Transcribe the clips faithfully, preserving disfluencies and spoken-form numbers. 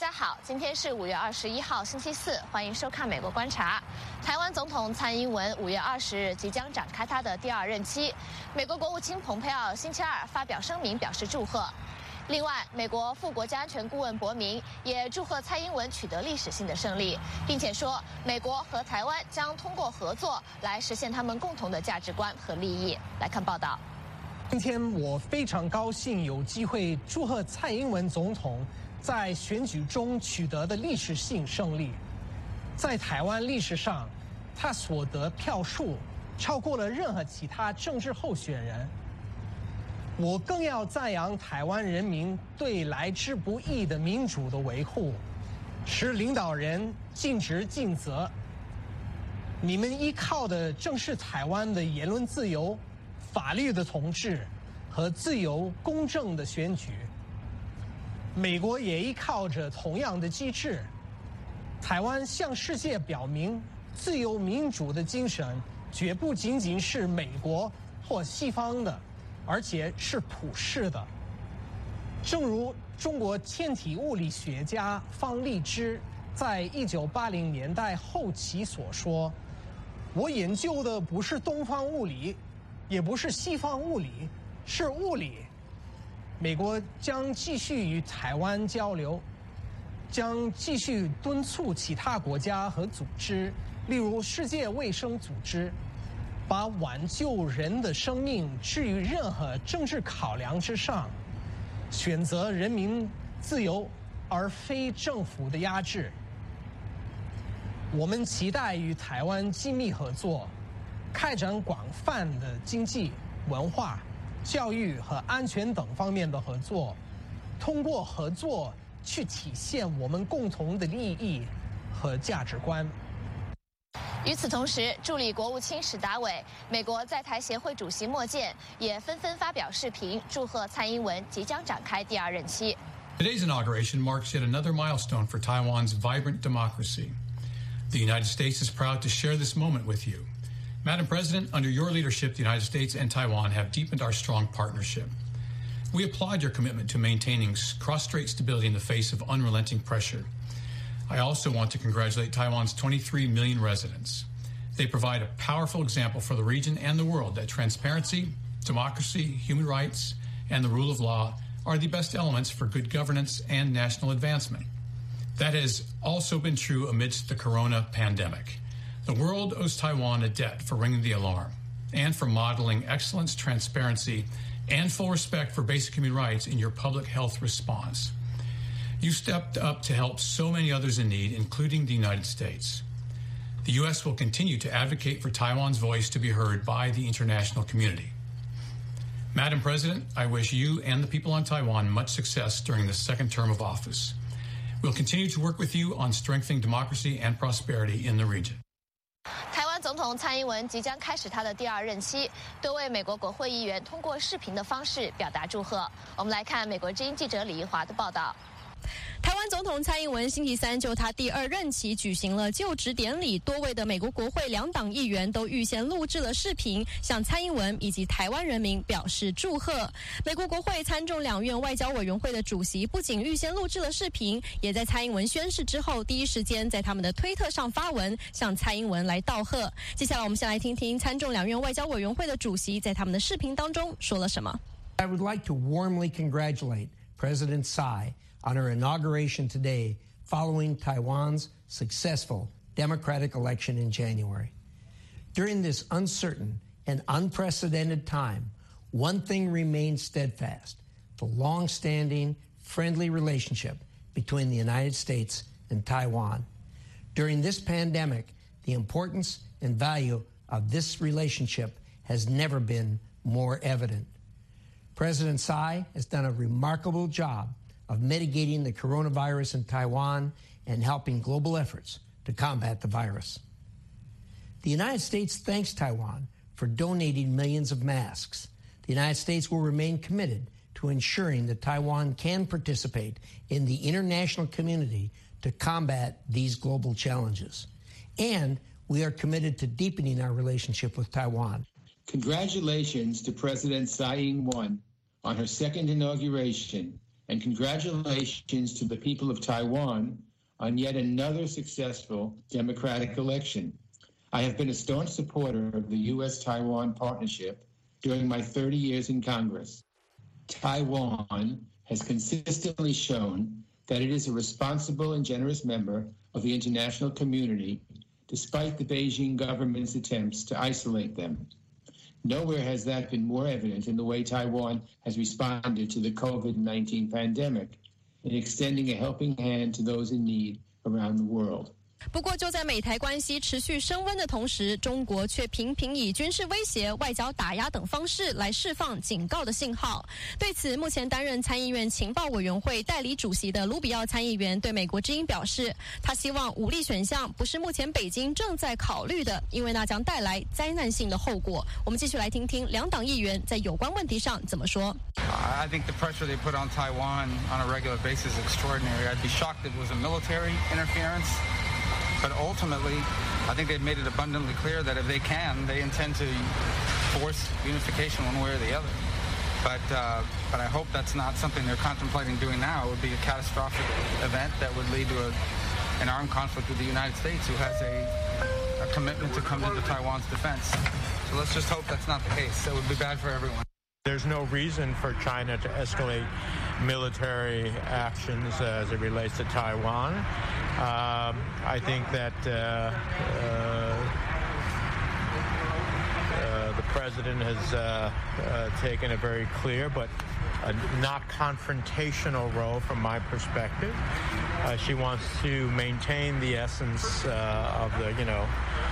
家好，今天是五月二十一号，星期四，欢迎收看《美国观察》。台湾总统蔡英文五月二十日即将展开他的第二任期，美国国务卿蓬佩奥星期二发表声明表示祝贺。另外，美国副国家安全顾问博明也祝贺蔡英文取得历史性的胜利，并且说，美国和台湾将通过合作来实现他们共同的价值观和利益。来看报道。 今天我非常高兴有机会祝贺蔡英文总统在选举中取得的历史性胜利。在台湾历史上，他所得票数超过了任何其他政治候选人。我更要赞扬台湾人民对来之不易的民主的维护，使领导人尽职尽责。你们依靠的正是台湾的言论自由、法律的统治和自由公正的选举。美国也依靠着同样的机制。台湾向世界表明，自由民主的精神绝不仅仅是美国或西方的，而且是普世的。正如中国天体物理学家方励之在一九八零年代后期所说：“我研究的不是东方物理，也不是西方物理，是物理。”美国将继续与台湾交流，将继续敦促其他国家和组织，例如世界卫生组织，把挽救人的生命置于任何政治考量之上，选择人民自由而非政府的压制。我们期待与台湾紧密合作，开展广泛的经济、文化、教育和安全等方面的合作，通过合作去体现我们共同的利益和价值观。 与此同时，助理国务卿史达伟、美国在台协会主席莫健也纷纷发表视频，祝贺蔡英文即将展开第二任期。 Today's inauguration marks yet another milestone for Taiwan's vibrant democracy. The United States is proud to share this moment with you. Madam President, under your leadership, the United States and Taiwan have deepened our strong partnership. We applaud your commitment to maintaining cross-strait stability in the face of unrelenting pressure. I also want to congratulate Taiwan's twenty-three million residents. They provide a powerful example for the region and the world that transparency, democracy, human rights, and the rule of law are the best elements for good governance and national advancement. That has also been true amidst the corona pandemic. The world owes Taiwan a debt for ringing the alarm and for modeling excellence, transparency, and full respect for basic human rights in your public health response. You stepped up to help so many others in need, including the United States. The U S will continue to advocate for Taiwan's voice to be heard by the international community. Madam President, I wish you and the people on Taiwan much success during the second term of office. We'll continue to work with you on strengthening democracy and prosperity in the region. 台湾总统蔡英文即将开始他的第二任期，多位美国国会议员通过视频的方式表达祝贺。我们来看美国之音记者李怡华的报道。 台湾总统蔡英文星期三就他第二任期举行了就职典礼，多位的美国国会两党议员都预先录制了视频，向蔡英文以及台湾人民表示祝贺。美国国会参众两院外交委员会的主席不仅预先录制了视频，也在蔡英文宣誓之后第一时间在他们的推特上发文，向蔡英文来道贺。接下来我们先来听听参众两院外交委员会的主席在他们的视频当中说了什么。 I would like to warmly congratulate President Tsai on her inauguration today following Taiwan's successful democratic election in January. During this uncertain and unprecedented time, one thing remains steadfast: the long-standing, friendly relationship between the United States and Taiwan. During this pandemic, the importance and value of this relationship has never been more evident. President Tsai has done a remarkable job of mitigating the coronavirus in Taiwan and helping global efforts to combat the virus. The United States thanks Taiwan for donating millions of masks. The United States will remain committed to ensuring that Taiwan can participate in the international community to combat these global challenges. And we are committed to deepening our relationship with Taiwan. Congratulations to President Tsai Ing-wen on her second inauguration, and congratulations to the people of Taiwan on yet another successful democratic election. I have been a staunch supporter of the U S Taiwan partnership during my thirty years in Congress. Taiwan has consistently shown that it is a responsible and generous member of the international community, despite the Beijing government's attempts to isolate them. Nowhere has that been more evident in the way Taiwan has responded to the COVID nineteen pandemic, in extending a helping hand to those in need around the world. 不过，就在美台关系持续升温的同时，中国却频频以军事威胁、外交打压等方式来释放警告的信号。对此，目前担任参议院情报委员会代理主席的卢比奥参议员对美国之音表示，他希望武力选项不是目前北京正在考虑的，因为那将带来灾难性的后果。我们继续来听听两党议员在有关问题上怎么说。 I think the pressure they put on Taiwan on a regular basis is extraordinary. I'd be shocked if it was a military interference. But ultimately, I think they've made it abundantly clear that if they can, they intend to force unification one way or the other. But uh, but I hope that's not something they're contemplating doing now. It would be a catastrophic event that would lead to a, an armed conflict with the United States, who has a, a commitment to come into Taiwan's defense. So let's just hope that's not the case. That would be bad for everyone. There's no reason for China to escalate military actions as it relates to Taiwan. Um, I think that uh, uh, uh, the president has uh, uh, taken a very clear but uh, not confrontational role from my perspective. Uh, she wants to maintain the essence uh, of the, you know,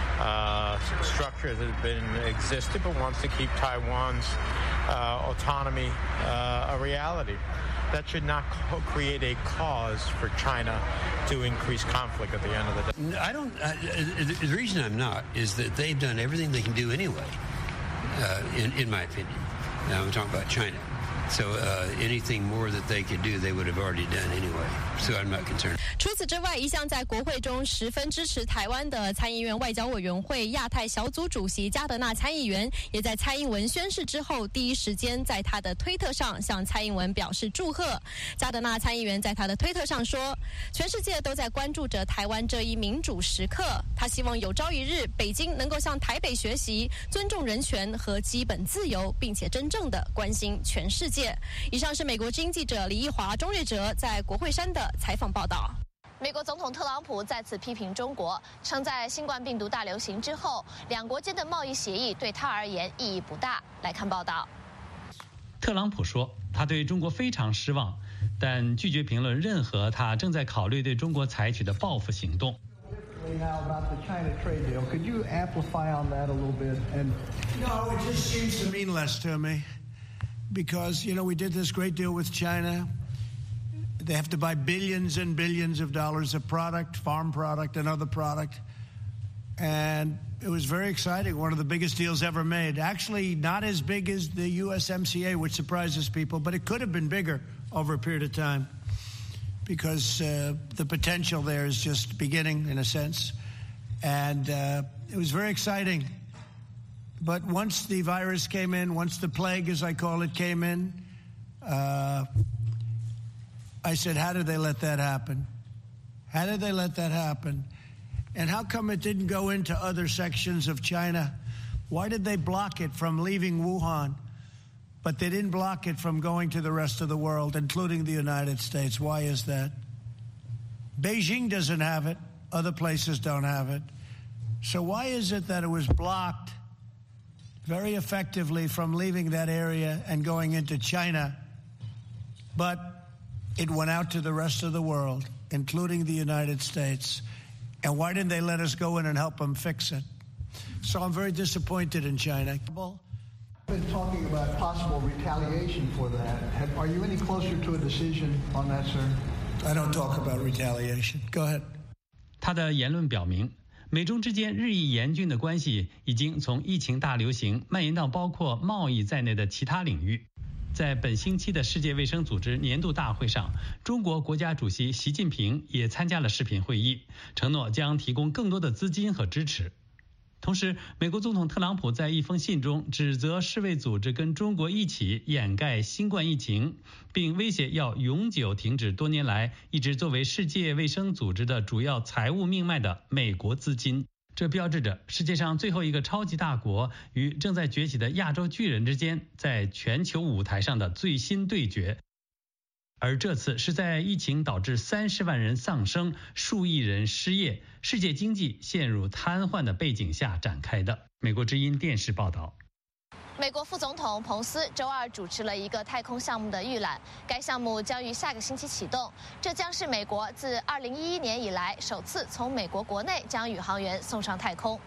uh, structure that has been existed, but wants to keep Taiwan's uh, autonomy uh, a reality. That should not create a cause for China to increase conflict at the end of the day. I don't. Uh, the reason I'm not is that they've done everything they can do anyway. Uh, in in my opinion, now I'm talking about China. So uh, anything more that they could do, they would have already done anyway. So I'm not concerned. 除此之外，一向在国会中十分支持台湾的参议院外交委员会亚太小组主席加德纳参议员，也在蔡英文宣誓之后第一时间在他的推特上向蔡英文表示祝贺。加德纳参议员在他的推特上说：“全世界都在关注着台湾这一民主时刻，他希望有朝一日北京能够向台北学习，尊重人权和基本自由，并且真正的关心全世界。”以上是美国之音记者李义华、钟瑞哲在国会山的采访报道。 美国总统特朗普再次批评中国，称在新冠病毒大流行之后，两国间的贸易协议对他而言意义不大。来看报道。 特朗普说，他对中国非常失望，但拒绝评论任何他正在考虑对中国采取的报复行动。 Now about the China trade deal, could you amplify on that a little bit? And no, it just seems to mean less to me. Because, you know, we did this great deal with China. They have to buy billions and billions of dollars of product, farm product and other product. And it was very exciting, one of the biggest deals ever made. Actually, not as big as the U S M C A, which surprises people, but it could have been bigger over a period of time because uh, the potential there is just beginning, in a sense. And uh, it was very exciting. But once the virus came in, once the plague, as I call it, came in, uh, I said, how did they let that happen? How did they let that happen? And how come it didn't go into other sections of China? Why did they block it from leaving Wuhan? But they didn't block it from going to the rest of the world, including the United States. Why is that? Beijing doesn't have it. Other places don't have it. So why is it that it was blocked very effectively from leaving that area and going into China, but it went out to the rest of the world, including the United States? And why didn't they let us go in and help them fix it? So I'm very disappointed in China. Been talking about possible retaliation for that. Have, are you any closer to a decision on that, sir? I don't talk about retaliation. Go ahead. 他的言论表明，美中之间日益严峻的关系已经从疫情大流行蔓延到包括贸易在内的其他领域。在本星期的世界卫生组织年度大会上，中国国家主席习近平也参加了视频会议，承诺将提供更多的资金和支持。 同时，美国总统特朗普在一封信中指责世卫组织跟中国一起掩盖新冠疫情，并威胁要永久停止多年来一直作为世界卫生组织的主要财务命脉的美国资金。这标志着世界上最后一个超级大国与正在崛起的亚洲巨人之间在全球舞台上的最新对决。而这次是在疫情导致三十万人丧生、数亿人失业、世界经济陷入瘫痪的背景下展开的。美国之音电视报道。 美国副总统彭斯周二主持了一个太空项目的预览，该项目将于下个星期启动。这将是美国自二零一一年以来首次从美国国内将宇航员送上太空。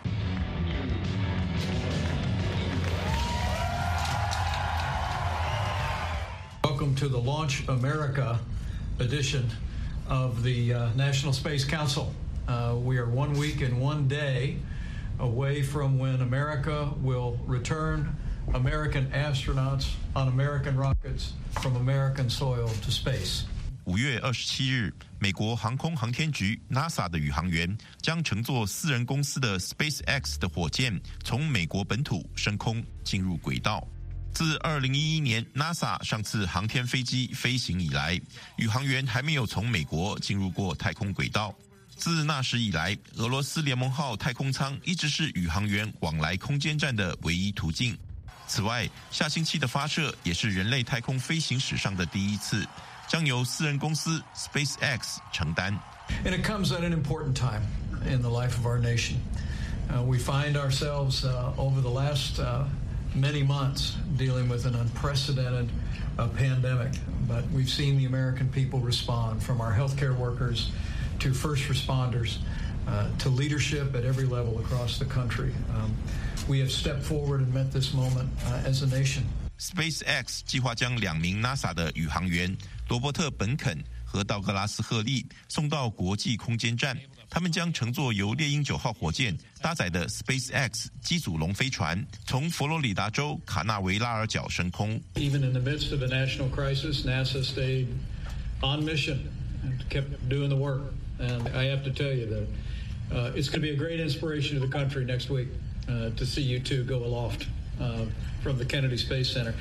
Welcome to the Launch America edition of the uh, National Space Council. Uh, we are one week and one day away from when America will return American astronauts on American rockets from American soil to space. 五月二十七日，美国航空航天局 NASA 的宇航员将乘坐私人公司的 SpaceX 的火箭，从美国本土升空进入轨道。自二零一一年 NASA 上次航天飞机飞行以来，宇航员还没有从美国进入过太空轨道。自那时以来，俄罗斯联盟号太空舱一直是宇航员往来空间站的唯一途径。此外，下星期的发射也是人类太空飞行史上的第一次，将由私人公司 SpaceX 承担。 And it comes at an important time in the life of our nation. Uh, we find ourselves uh, over the last uh, many months dealing with an unprecedented uh, pandemic, but we've seen the American people respond, from our healthcare workers to first responders uh, to leadership at every level across the country. Um, we have stepped forward and met this moment uh, as a nation. SpaceX 计划将两名 NASA 的宇航员罗伯特·本肯和道格拉斯·赫利送到国际空间站。他们将乘坐由猎鹰九号火箭搭载的 SpaceX 机组龙飞船，从佛罗里达州卡纳维拉尔角升空。 Even in the midst of a national crisis, NASA stayed on mission and kept doing the work. And I have to tell you that uh, it's going to be a great inspiration to the country next week uh, to see you two go aloft uh, from the Kennedy Space Center.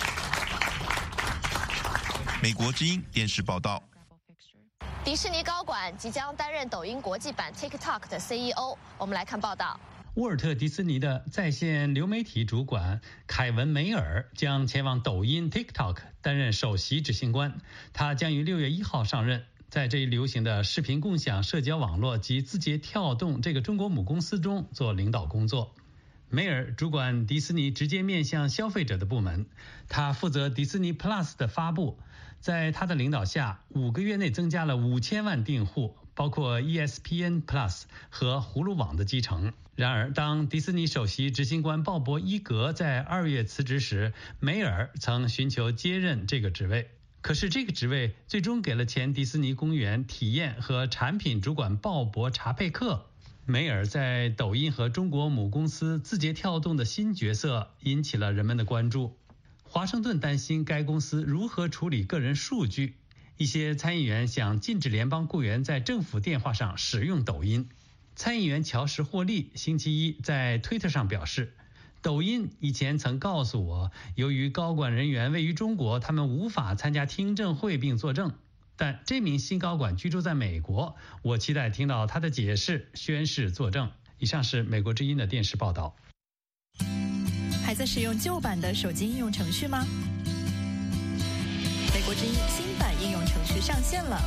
美国之音电视报道。 迪士尼高管即将担任抖音国际版 TikTok 的 C E O。我们来看报道。 沃尔特迪士尼的在线流媒体主管凯文梅尔将前往抖音 TikTok 担任首席执行官，他将于六月一号上任。在这一流行的视频共享社交网络及字节跳动这个中国母公司中做领导工作。梅尔主管迪士尼直接面向消费者的部门，他负责迪士尼 Plus 的发布。在他的领导下，五个月内增加了五千万订户，包括 E S P N Plus 和葫芦网的基程。然而，当迪士尼首席执行官鲍勃·伊格在二月辞职时，梅尔曾寻求接任这个职位。可是这个职位最终给了前迪士尼公园体验和产品主管鲍勃·查佩克。梅尔在抖音和中国母公司字节跳动的新角色引起了人们的关注。华盛顿担心该公司如何处理个人数据，一些参议员想禁止联邦雇员在政府电话上使用抖音。参议员乔什·霍利星期一在推特上表示，抖音以前曾告诉我，由于高管人员位于中国，他们无法参加听证会并作证。但这名新高管居住在美国，我期待听到他的解释、宣誓作证。以上是美国之音的电视报道。 还在使用旧版的手机应用程序吗？美国之音新版应用程序上线了，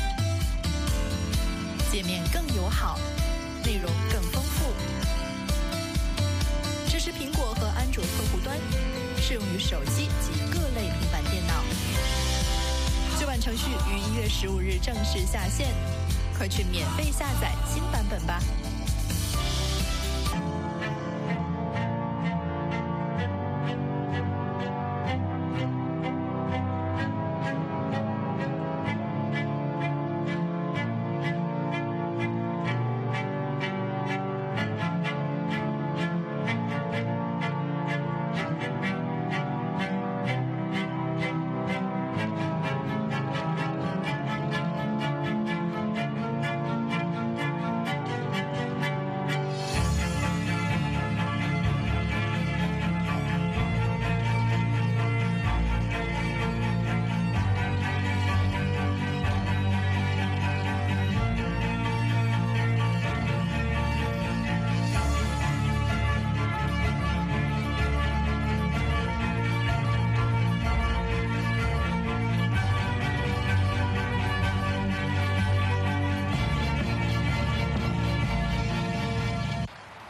界面更友好，内容更丰富，支持苹果和安卓客户端，适用于手机及各类平板电脑。旧版程序于一月十五日正式下线，快去免费下载新版本吧。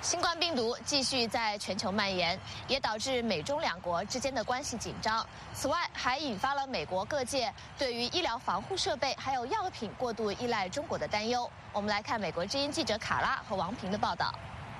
新冠病毒继续在全球蔓延，也导致美中两国之间的关系紧张。此外，还引发了美国各界对于医疗防护设备还有药品过度依赖中国的担忧。我们来看美国之音记者卡拉和王平的报道。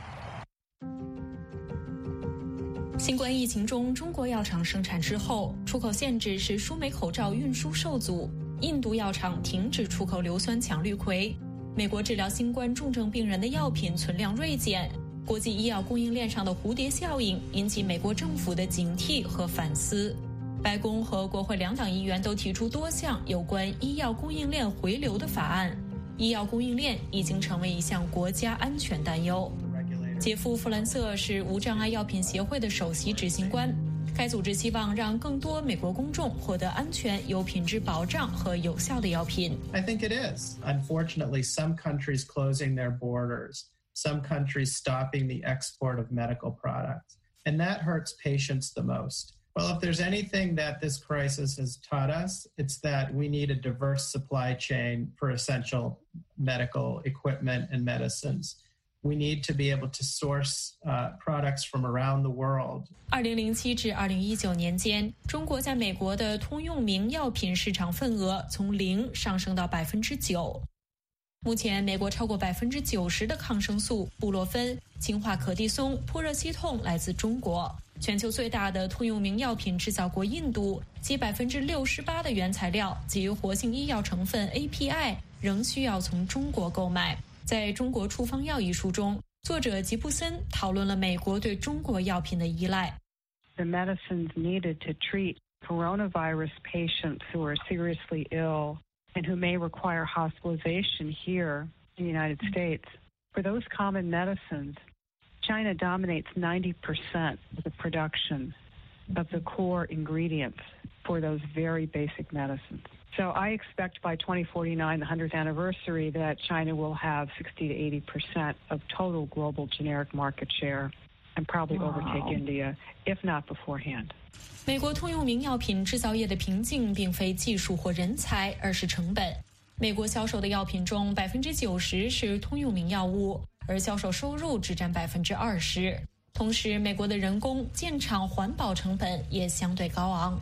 新冠疫情中，中国药厂生产之后，出口限制使输美口罩运输受阻。印度药厂停止出口硫酸羟氯喹。美国治疗新冠重症病人的药品存量锐减。国际医药供应链上的蝴蝶效应引起美国政府的警惕和反思。白宫和国会两党议员都提出多项有关医药供应链回流的法案。医药供应链已经成为一项国家安全担忧。杰夫·弗兰瑟是无障碍药品协会的首席执行官。该组织希望让更多美国公众获得安全、有品质保障和有效的药品。 I think it is. Unfortunately, some countries closing their borders, some countries stopping the export of medical products, and that hurts patients the most. Well, if there's anything that this crisis has taught us, it's that we need a diverse supply chain for essential medical equipment and medicines.We need to be able to source uh, products from around the world. 二零零七至二零一九年间，中国在美国的通用名药品市场份额从零上升到百分之九。目前，美国超过百分之九十的抗生素、布洛芬、氰化可地松、扑热息痛来自中国。全球最大的通用名药品制造国印度，其百分之六十八的原材料及活性医药成分 A P I 仍需要从中国购买。在中国处方药一书中，作者吉布森讨论了美国对中国药品的依赖。 The medicines needed to treat coronavirus patients who are seriously ill and who may require hospitalization here in the United States. For those common medicines, China dominates ninety percent of the production of the core ingredients for those very basic medicines.So I expect by twenty forty-nine, the one hundredth anniversary, that China will have sixty to eighty percent of total global generic market share and probably wow. overtake India, if not beforehand. 美国通用名药品制造业的瓶颈并非技术或人才，而是成本。美国销售的药品中，百分之九十是通用名药物，而销售收入只占百分之二十。同时，美国的人工、建厂、环保成本也相对高昂。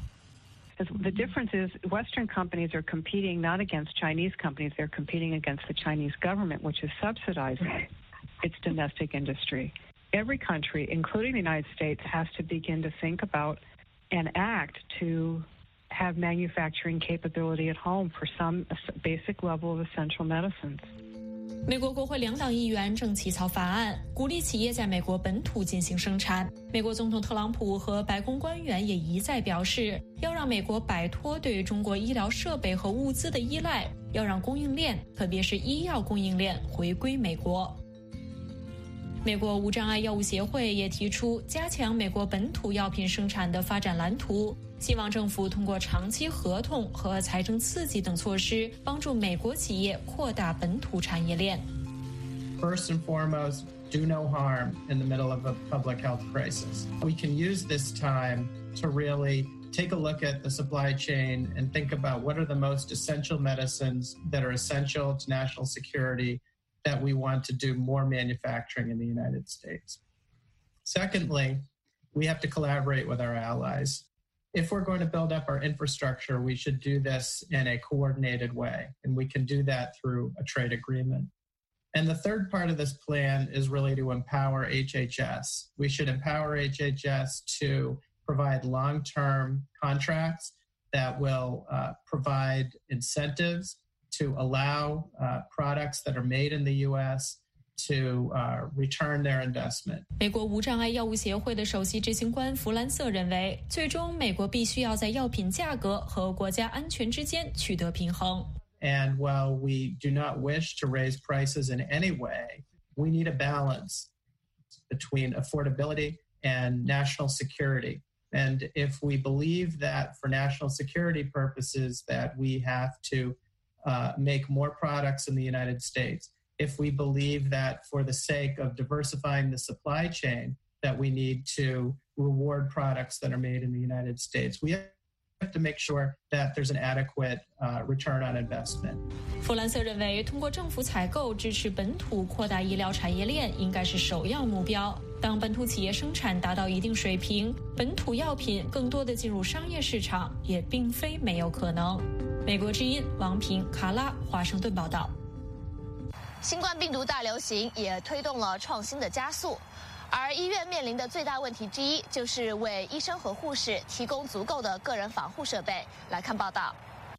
The difference is Western companies are competing not against Chinese companies, they're competing against the Chinese government, which is subsidizing its domestic industry. Every country, including the United States, has to begin to think about and act to have manufacturing capability at home for some basic level of essential medicines. 美国国会两党议员正起草法案，鼓励企业在美国本土进行生产。美国总统特朗普和白宫官员也一再表示，要让美国摆脱对中国医疗设备和物资的依赖，要让供应链，特别是医药供应链回归美国。美国无障碍药物协会也提出加强美国本土药品生产的发展蓝图，希望政府通过长期合同和财政刺激等措施，帮助美国企业扩大本土产业链。 First and foremost, do no harm in the middle of a public health crisis. We can use this time to really take a look at the supply chain and think about what are the most essential medicines that are essential to national security that we want to do more manufacturing in the United States. Secondly, we have to collaborate with our allies. If we're going to build up our infrastructure, we should do this in a coordinated way, and we can do that through a trade agreement. And the third part of this plan is really to empower H H S. We should empower H H S to provide long-term contracts that will uh, provide incentives to allow uh, products that are made in the U S to uh, return their investment. 美国无障碍药物协会的首席执行官弗兰瑟认为，最终美国必须要在药品价格和国家安全之间取得平衡。 And while we do not wish to raise prices in any way, we need a balance between affordability and national security. And if we believe that for national security purposes that we have to uh, make more products in the United States, if we believe that for the sake of diversifying the supply chain that we need to reward products that are made in the United States, we have have to make sure that there's an adequate uh, return on investment. 弗兰瑟认为，通过政府采购支持本土扩大医疗产业链应该是首要目标。当本土企业生产达到一定水平，本土药品更多的进入商业市场也并非没有可能。美国之音王平、卡拉，华盛顿报道。 新冠病毒大流行也推动了创新的加速，而医院面临的最大问题之一就是为医生和护士提供足够的个人防护设备。来看报道。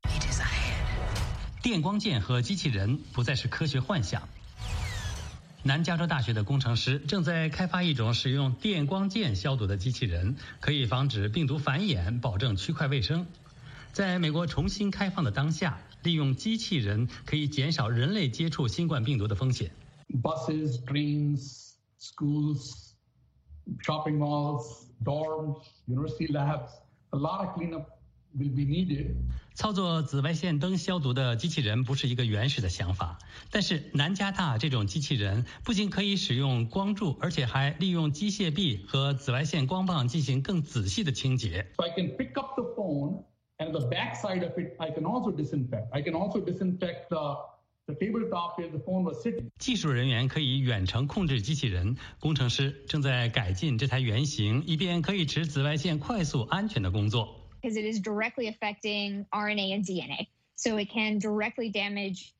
电光剑和机器人不再是科学幻想。南加州大学的工程师正在开发一种使用电光剑消毒的机器人，可以防止病毒繁衍，保证区块卫生。在美国重新开放的当下，利用机器人可以减少人类接触新冠病毒的风险。 Buses, trains, schools, shopping malls, dorms, university labs, a lot of cleanup will be needed. 操作紫外线灯消毒的机器人不是一个原始的想法，但是南加大这种机器人不仅可以使用光柱，而且还利用机械臂和紫外线光棒进行更仔细的清洁。 So I can pick up the phone and the back side of it I can also disinfect. I can also disinfect the the tabletop where the phone was sitting. 技术人员可以远程控制机器人，工程师正在改进这台原型，以便可以持紫外线快速安全的工作。 Because it is directly affecting R N A and D N A. So it can directly damage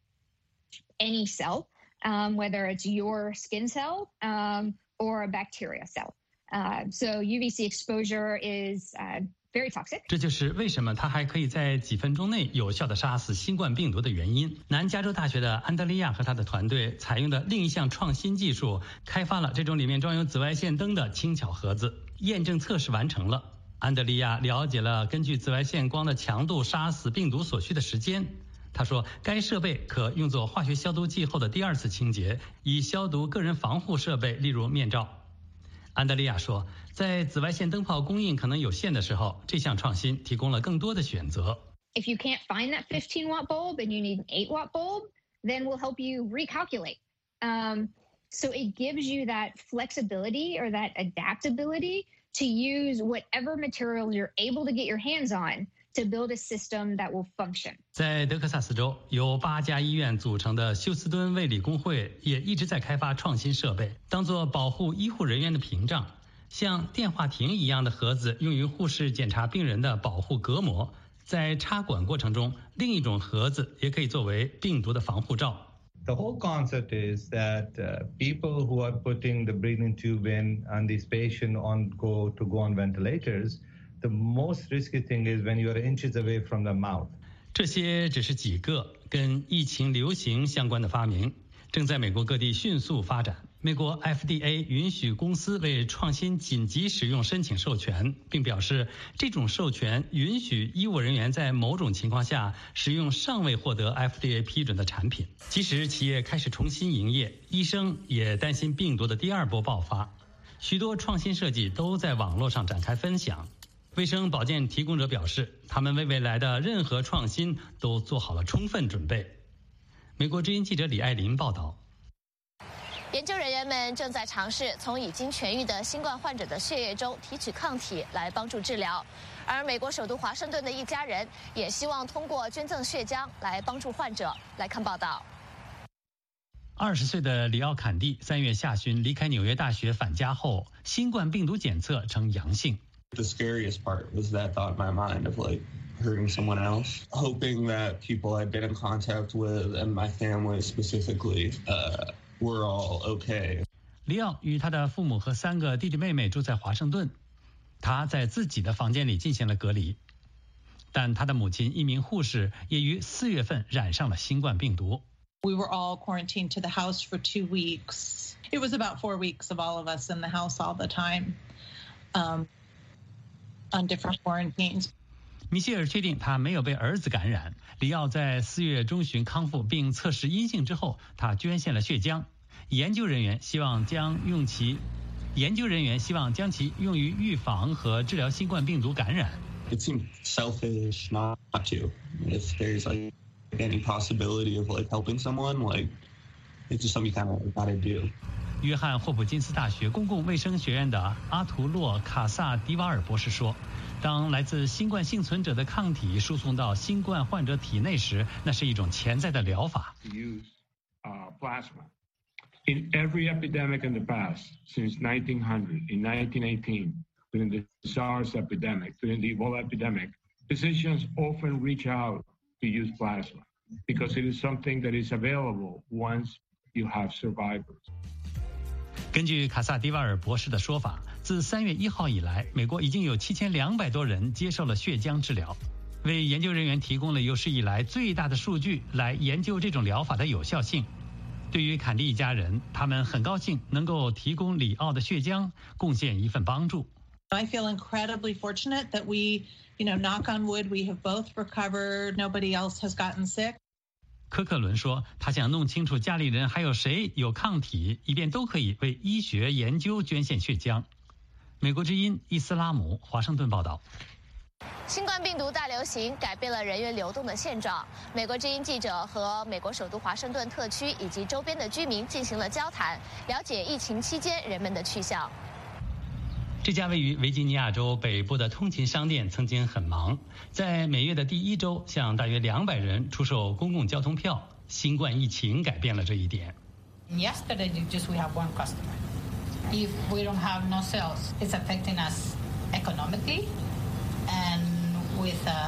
any cell, um, whether it's your skin cell um, or a bacteria cell. Uh, so U V C exposure is uh, very toxic. 这就是为什么它还可以在几分钟内有效地杀死新冠病毒的原因。南加州大学的安德利亚和他的团队采用的另一项创新技术，开发了这种里面装有紫外线灯的轻巧盒子。验证测试完成了。安德利亚了解了根据紫外线光的强度杀死病毒所需的时间。他说，该设备可用作化学消毒剂后的第二次清洁，以消毒个人防护设备，例如面罩。安德利亚说，在紫外线灯泡供应可能有限的时候，这项创新提供了更多的选择。 If you can't find that fifteen watt bulb and you need an eight watt bulb, then we'll help you recalculate. Um, so it gives you that flexibility or that adaptability to use whatever materials you're able to get your hands on to build a system that will function. 在德克萨斯州，由八家医院组成的休斯敦卫理公会也一直在开发创新设备，当作保护医护人员的屏障。像电话亭一样的盒子用于护士检查病人的保护隔膜，在插管过程中，另一种盒子也可以作为病毒的防护罩。 The whole concept is that uh, people who are putting the breathing tube in and these patients on go to go on ventilators, the most risky thing is when you are inches away from the mouth. 这些只是几个跟疫情流行相关的发明，正在美国各地迅速发展。美国 F D A 允许公司为创新紧急使用申请授权，并表示这种授权允许医务人员在某种情况下使用尚未获得 F D A 批准的产品。即使企业开始重新营业，医生也担心病毒的第二波爆发。许多创新设计都在网络上展开分享。卫生保健提供者表示，他们为未来的任何创新都做好了充分准备。美国之音记者李爱林报道。 研究人员们正在尝试从已经痊愈的新冠患者的血液中提取抗体来帮助治疗，而美国首都华盛顿的一家人也希望通过捐赠血浆来帮助患者。来看报道。 二十岁的里奥坎蒂三月下旬离开纽约大学返家后，新冠病毒检测呈阳性。 The scariest part was that thought in my mind of like hurting someone else, hoping that people I'd been in contact with and my family specifically, uh, were all okay. 里奥与他的父母和三个弟弟妹妹住在华盛顿，他在自己的房间里进行了隔离。但他的母亲一名护士也于四月份染上了新冠病毒。 We were all quarantined to the house for two weeks. It was about four weeks of all of us in the house all the time, um, on different quarantines. 米歇尔确定他没有被儿子感染。里奥在四月中旬康复并测试阴性之后，他捐献了血浆。研究人员希望将用其研究人员希望将其用于预防和治疗新冠病毒感染。 It seemed selfish not to. If there's like any possibility of like helping someone, like it's just something you kind of gotta do. 约翰霍普金斯大学公共卫生学院的阿图洛·卡萨迪瓦尔博士说，当来自新冠幸存者的抗体输送到新冠患者体内时，那是一种潜在的疗法。 Use, uh, plasma. In every epidemic in the past, since nineteen hundred, in nineteen eighteen, during the SARS epidemic, during the Ebola epidemic, physicians often reach out to use plasma because it is something that is available once you have survivors. 根据卡萨迪瓦尔博士的说法，自三月一号以来，美国已经有七千两百多人接受了血浆治疗，为研究人员提供了有史以来最大的数据来研究这种疗法的有效性。对于坎蒂一家人，他们很高兴能够提供里奥的血浆，贡献一份帮助。 I feel incredibly fortunate that we, you know, knock on wood, we have both recovered. Nobody else has gotten sick. 科克伦说，他想弄清楚家里人还有谁有抗体，以便都可以为医学研究捐献血浆。美国之音伊斯拉姆华盛顿报道。 新冠病毒大流行改变了人员流动的现状。美国之音记者和美国首都华盛顿特区以及周边的居民进行了交谈，了解疫情期间人们的去向。 这家位于维吉尼亚州北部的通勤商店曾经很忙，在每月的第一周向大约两百人出售公共交通票。新冠疫情改变了这一点。 Yesterday, just we have one customer. If we don't have no sales, it's affecting us economically and with a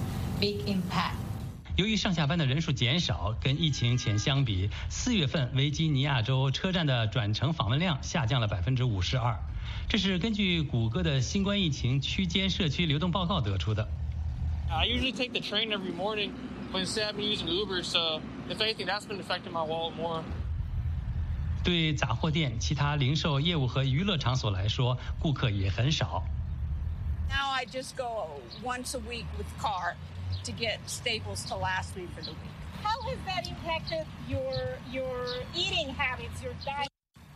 big impact. 由于上下班的人数减少，跟疫情前相比，四月份维吉尼亚州车站的转乘访问量下降了百分之五十二。这是根据谷歌的新冠疫情区间社区流动报告得出的。 I usually take the train every morning, but instead I've been using Uber, so if anything, that's been affecting my wallet more. 对杂货店、其他零售业务和娱乐场所来说，顾客也很少。 Now I just go once a week with car to get staples to last me for the week. How has that impacted your your eating habits, your diet?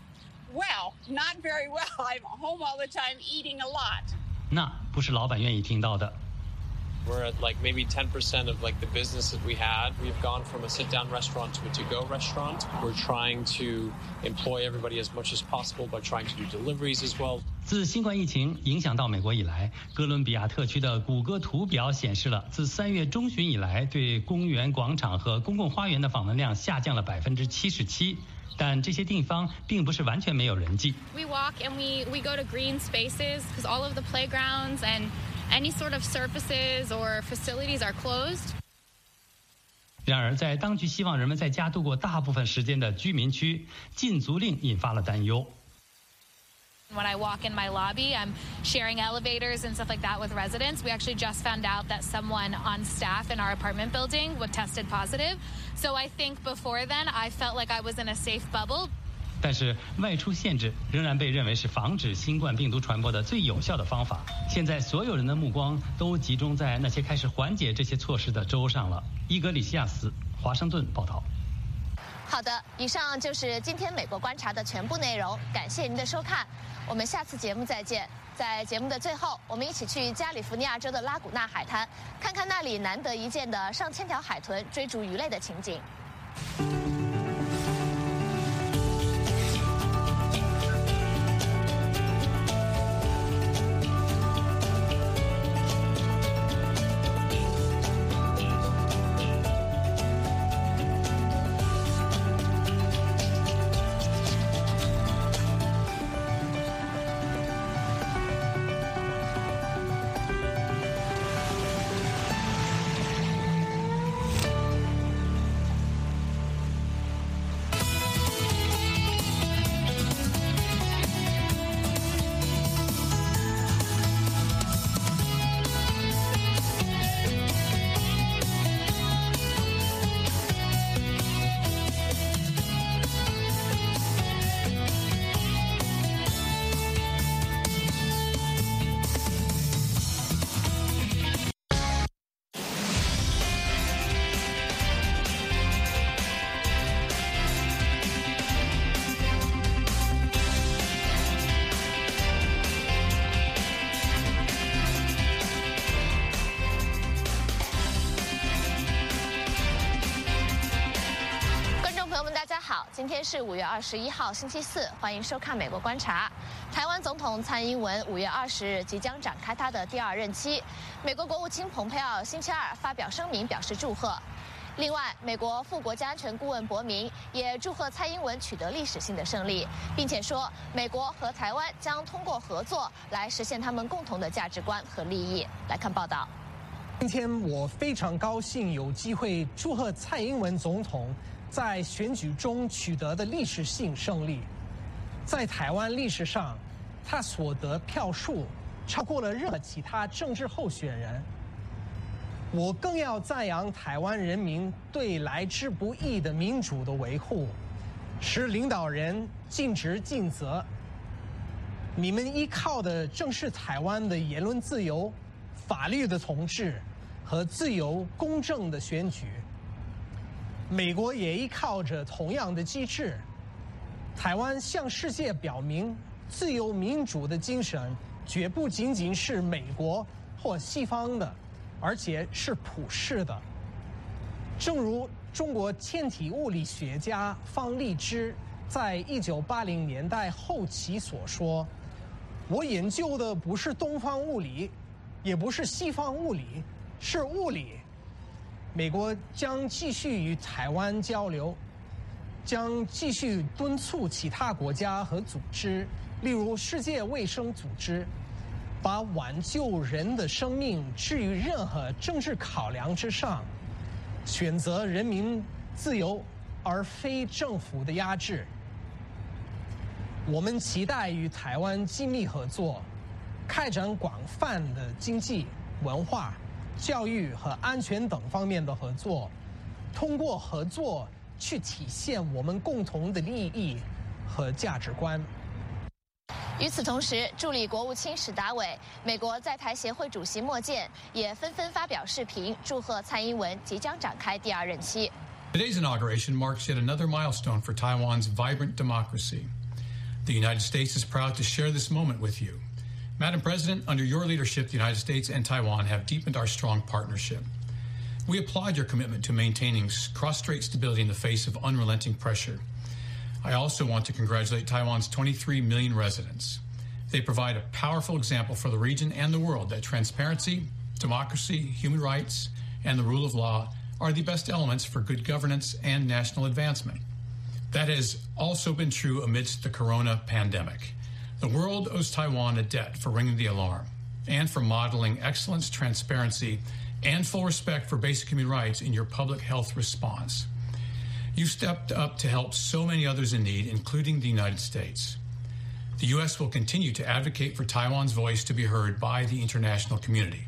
Well, not very well. I'm home all the time eating a lot. 那不是老板愿意听到的。 We're at like maybe ten percent of like the business that we had. We've gone from a sit-down restaurant to a to-go restaurant. We're trying to employ everybody as much as possible by trying to do deliveries as well. 自新冠疫情影响到美国以来，哥伦比亚特区的谷歌图表显示了，自三月中旬以来，对公园广场和公共花园的访问量下降了百分之七十七。但这些地方并不是完全没有人迹。 We walk and we we go to green spaces because all of the playgrounds and any sort of surfaces or facilities are closed. 然而，在当局希望人们在家度过大部分时间的居民区，禁足令引发了担忧。 When I walk in my lobby, I'm sharing elevators and stuff like that with residents. We actually just found out that someone on staff in our apartment building was tested positive. So I think before then, I felt like I was in a safe bubble. 但是外出限制仍然被认为是防止新冠病毒传播的最有效的方法。现在所有人的目光都集中在那些开始缓解这些措施的州上了。伊格里西亚斯，华盛顿报道。 好的，以上就是今天美国观察的全部内容，感谢您的收看，我们下次节目再见。在节目的最后，我们一起去加利福尼亚州的拉古纳海滩，看看那里难得一见的上千条海豚追逐鱼类的情景。 好，今天是五月二十一号，星期四，欢迎收看《美国观察》。台湾总统蔡英文五月二十日即将展开他的第二任期，美国国务卿蓬佩奥星期二发表声明表示祝贺。另外，美国副国家安全顾问博明也祝贺蔡英文取得历史性的胜利，并且说，美国和台湾将通过合作来实现他们共同的价值观和利益。来看报道。 今天我非常高兴有机会祝贺蔡英文总统在选举中取得的历史性胜利。在台湾历史上，他所得票数超过了任何其他政治候选人。我更要赞扬台湾人民对来之不易的民主的维护，使领导人尽职尽责。你们依靠的正是台湾的言论自由、法律的统治和自由公正的选举。美国也依靠着同样的机制。台湾向世界表明，自由民主的精神绝不仅仅是美国或西方的，而且是普世的。正如中国天体物理学家方励之在一九八零年代后期所说：“我研究的不是东方物理，也不是西方物理，是物理。”美国将继续与台湾交流，将继续敦促其他国家和组织，例如世界卫生组织，把挽救人的生命置于任何政治考量之上，选择人民自由而非政府的压制。我们期待与台湾紧密合作，开展广泛的经济、文化、教育和安全等方面的合作，通过合作去体现我们共同的利益和价值观。 与此同时，助理国务卿史达伟、美国在台协会主席莫健也纷纷发表视频，祝贺蔡英文即将展开第二任期。 Today's inauguration marks yet another milestone for Taiwan's vibrant democracy. The United States is proud to share this moment with you. Madam President, under your leadership, the United States and Taiwan have deepened our strong partnership. We applaud your commitment to maintaining cross-strait stability in the face of unrelenting pressure. I also want to congratulate Taiwan's twenty-three million residents. They provide a powerful example for the region and the world that transparency, democracy, human rights, and the rule of law are the best elements for good governance and national advancement. That has also been true amidst the corona pandemic. The world owes Taiwan a debt for ringing the alarm and for modeling excellence, transparency, and full respect for basic human rights in your public health response. You stepped up to help so many others in need, including the United States. The U S will continue to advocate for Taiwan's voice to be heard by the international community.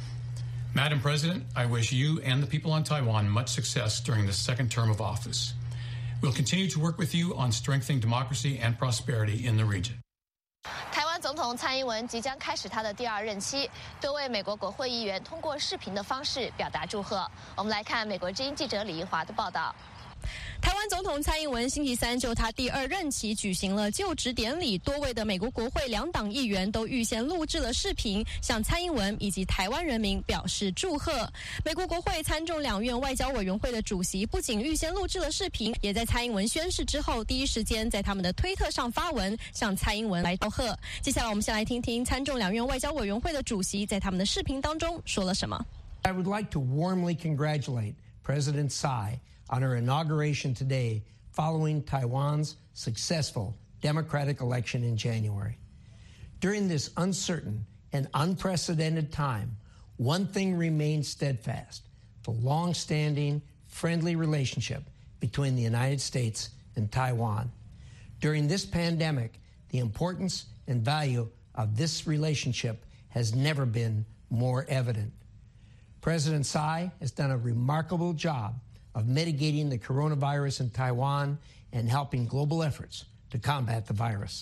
Madam President, I wish you and the people on Taiwan much success during the second term of office. We'll continue to work with you on strengthening democracy and prosperity in the region. 台湾总统蔡英文即将开始他的第二任期，多位美国国会议员通过视频的方式表达祝贺。我们来看美国之音记者李怡华的报道。 台湾总统蔡英文星期三就他第二任期举行了就职典礼，多位的美国国会两党议员都预先录制了视频，向蔡英文以及台湾人民表示祝贺。美国国会参众两院外交委员会的主席不仅预先录制了视频，也在蔡英文宣誓之后第一时间在他们的推特上发文，向蔡英文来祝贺。接下来我们先来听听参众两院外交委员会的主席在他们的视频当中说了什么。 I would like to warmly congratulate President Tsai on her inauguration today following Taiwan's successful democratic election in January. During this uncertain and unprecedented time, one thing remains steadfast: the long-standing, friendly relationship between the United States and Taiwan. During this pandemic, the importance and value of this relationship has never been more evident. President Tsai has done a remarkable job of mitigating the coronavirus in Taiwan and helping global efforts to combat the virus.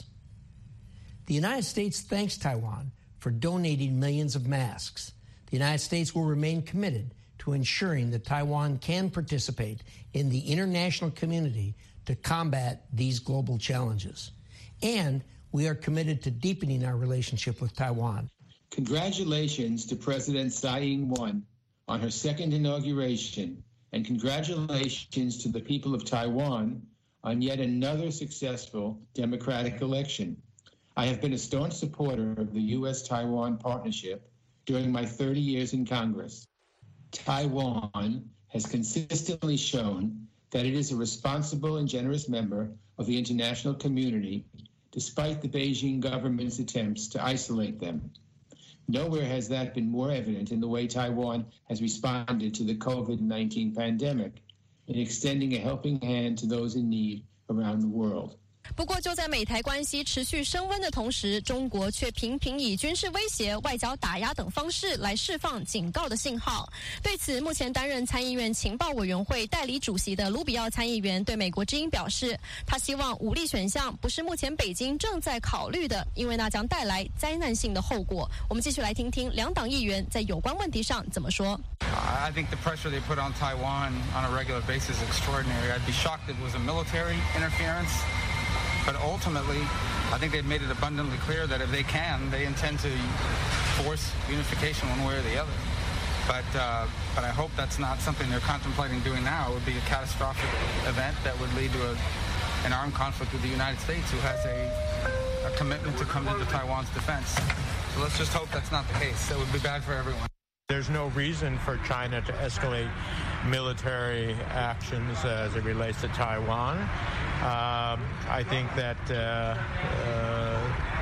The United States thanks Taiwan for donating millions of masks. The United States will remain committed to ensuring that Taiwan can participate in the international community to combat these global challenges. And we are committed to deepening our relationship with Taiwan. Congratulations to President Tsai Ing-wen on her second inauguration, and congratulations to the people of Taiwan on yet another successful democratic election. I have been a staunch supporter of the U S Taiwan partnership during my thirty years in Congress. Taiwan has consistently shown that it is a responsible and generous member of the international community, despite the Beijing government's attempts to isolate them. Nowhere has that been more evident in the way Taiwan has responded to the COVID nineteen pandemic, in extending a helping hand to those in need around the world. 不过，就在美台关系持续升温的同时，中国却频频以军事威胁、外交打压等方式来释放警告的信号。对此，目前担任参议院情报委员会代理主席的卢比奥参议员对美国之音表示，他希望武力选项不是目前北京正在考虑的，因为那将带来灾难性的后果。我们继续来听听两党议员在有关问题上怎么说。 I think the pressure they put on Taiwan on a regular basis is extraordinary. I'd be shocked if it was a military interference. But ultimately, I think they've made it abundantly clear that if they can, they intend to force unification one way or the other. But uh, but I hope that's not something they're contemplating doing now. It would be a catastrophic event that would lead to a, an armed conflict with the United States, who has a, a commitment to come into Taiwan's defense. So let's just hope that's not the case. That would be bad for everyone. There's no reason for China to escalate military actions as it relates to Taiwan. Um, I think that uh, uh,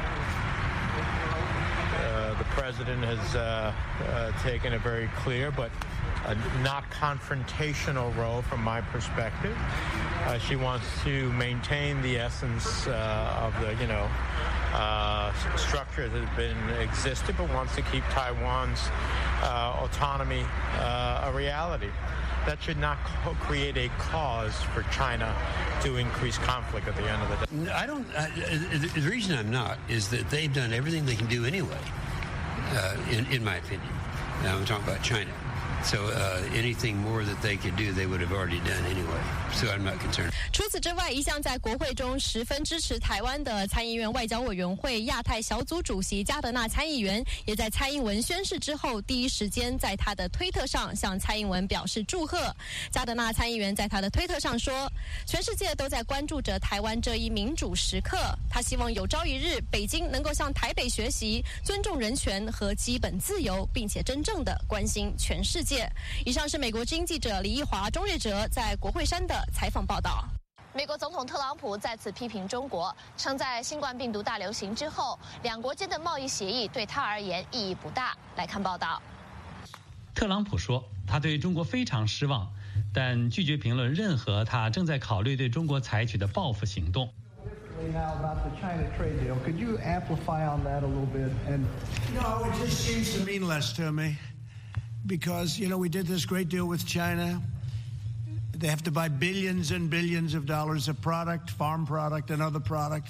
uh, the president has uh, uh, taken a very clear but uh, not confrontational role from my perspective. Uh, she wants to maintain the essence uh, of the, you know, uh, structure that has been existed, but wants to keep Taiwan's uh, autonomy uh, a reality. That should not create a cause for China to increase conflict at the end of the day. I don't. Uh, the reason I'm not is that they've done everything they can do anyway. Uh, in in my opinion, now I'm talking about China. So uh, anything more that they could do, they would have already done anyway. So I'm not concerned. 除此之外，一向在国会中十分支持台湾的参议院外交委员会亚太小组主席加德纳参议员，也在蔡英文宣誓之后第一时间在他的推特上向蔡英文表示祝贺。加德纳参议员在他的推特上说：“全世界都在关注着台湾这一民主时刻，他希望有朝一日北京能够向台北学习，尊重人权和基本自由，并且真正的关心全世界。”以上是美国之音记者李义华、钟瑞哲在国会山的采访报道。 美国总统特朗普再次批评中国，称在新冠病毒大流行之后，两国间的贸易协议对他而言意义不大。来看报道。 特朗普说，他对中国非常失望，但拒绝评论任何他正在考虑对中国采取的报复行动。 Now about the China trade deal, could you amplify on that a little bit? And no, it just seems to mean less to me. Because, you know, we did this great deal with China. They have to buy billions and billions of dollars of product, farm product and other product.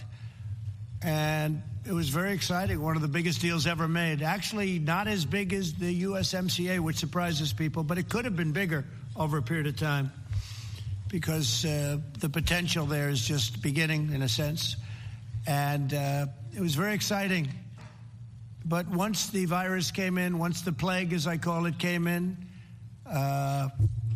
And it was very exciting, one of the biggest deals ever made. Actually, not as big as the U S M C A, which surprises people, but it could have been bigger over a period of time because uh, the potential there is just beginning, in a sense. And uh, it was very exciting. But once the virus came in, once the plague, as I call it, came in, uh,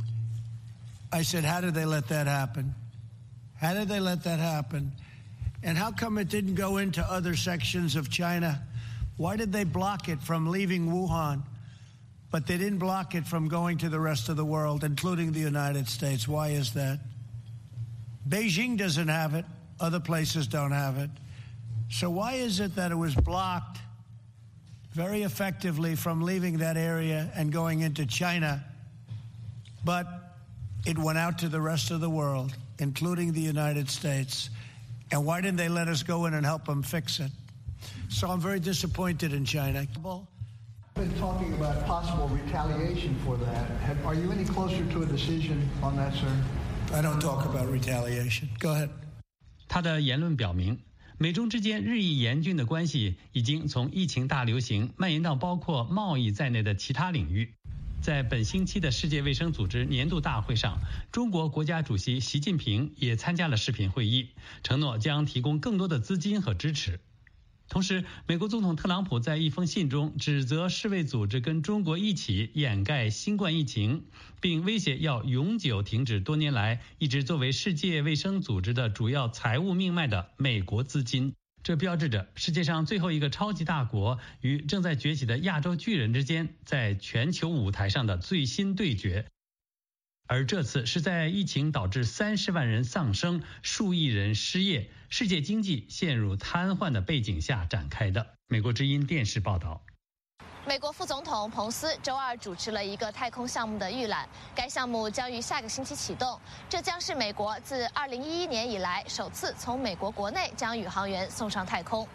I said, how did they let that happen? How did they let that happen? And how come it didn't go into other sections of China? Why did they block it from leaving Wuhan? But they didn't block it from going to the rest of the world, including the United States. Why is that? Beijing doesn't have it. Other places don't have it. So why is it that it was blocked very effectively from leaving that area and going into China, but it went out to the rest of the world, including the United States? And why didn't they let us go in and help them fix it? So I'm very disappointed in China. Been talking about possible retaliation for that. Have, are you any closer to a decision on that, sir? I don't talk about retaliation. Go ahead. 他的言论表明，美中之间日益严峻的关系已经从疫情大流行蔓延到包括贸易在内的其他领域。在本星期的世界卫生组织年度大会上，中国国家主席习近平也参加了视频会议，承诺将提供更多的资金和支持。 同时，美国总统特朗普在一封信中指责世卫组织跟中国一起掩盖新冠疫情，并威胁要永久停止多年来一直作为世界卫生组织的主要财务命脉的美国资金。这标志着世界上最后一个超级大国与正在崛起的亚洲巨人之间在全球舞台上的最新对决。而这次是在疫情导致三十万人丧生、数亿人失业、世界经济陷入瘫痪的背景下展开的。美国之音电视报道。 美国副总统彭斯周二主持了一个太空项目的预览，该项目将于下个星期启动。这将是美国自二零一一年以来首次从美国国内将宇航员送上太空。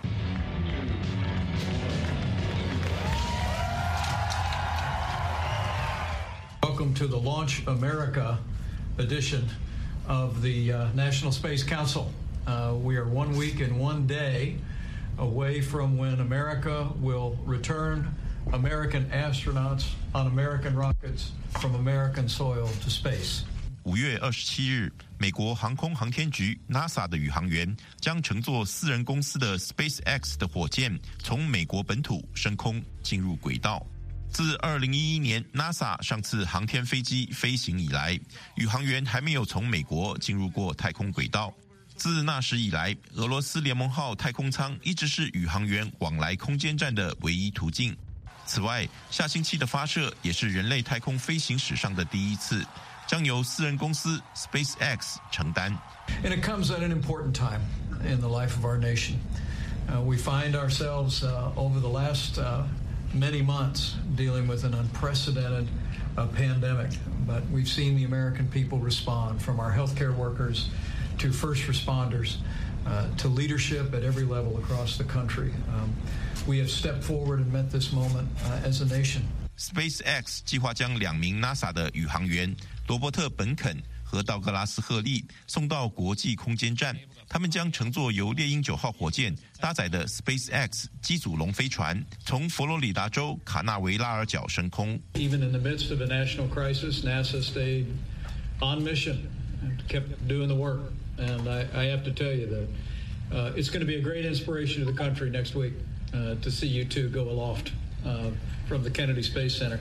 Welcome to the Launch America edition of the uh, National Space Council. Uh, we are one week and one day away from when America will return American astronauts on American rockets from American soil to space. 五月二十七日，美国航空航天局 NASA 的宇航员将乘坐私人公司的 SpaceX 的火箭，从美国本土升空进入轨道。自二零一一年 NASA 上次航天飞机飞行以来，宇航员还没有从美国进入过太空轨道。自那时以来，俄罗斯联盟号太空舱一直是宇航员往来空间站的唯一途径。此外，下星期的发射也是人类太空飞行史上的第一次，将由私人公司 SpaceX 承担。 And it comes at an important time in the life of our nation. Uh, we find ourselves uh, over the last uh, many months dealing with an unprecedented uh, pandemic, but we've seen the American people respond, from our healthcare workers to first responders uh, to leadership at every level across the country. Um, we have stepped forward and met this moment uh, as a nation. SpaceX 计划将两名 NASA 的宇航员罗伯特·本肯和道格拉斯·赫利送到国际空间站，他们将乘坐由猎鹰九号火箭搭载的 SpaceX 机组龙飞船，从佛罗里达州卡纳维拉尔角升空。 Even in the midst of a national crisis, NASA stayed on mission and kept doing the work. And I, I have to tell you that uh, it's going to be a great inspiration to the country next week uh, to see you two go aloft uh, from the Kennedy Space Center.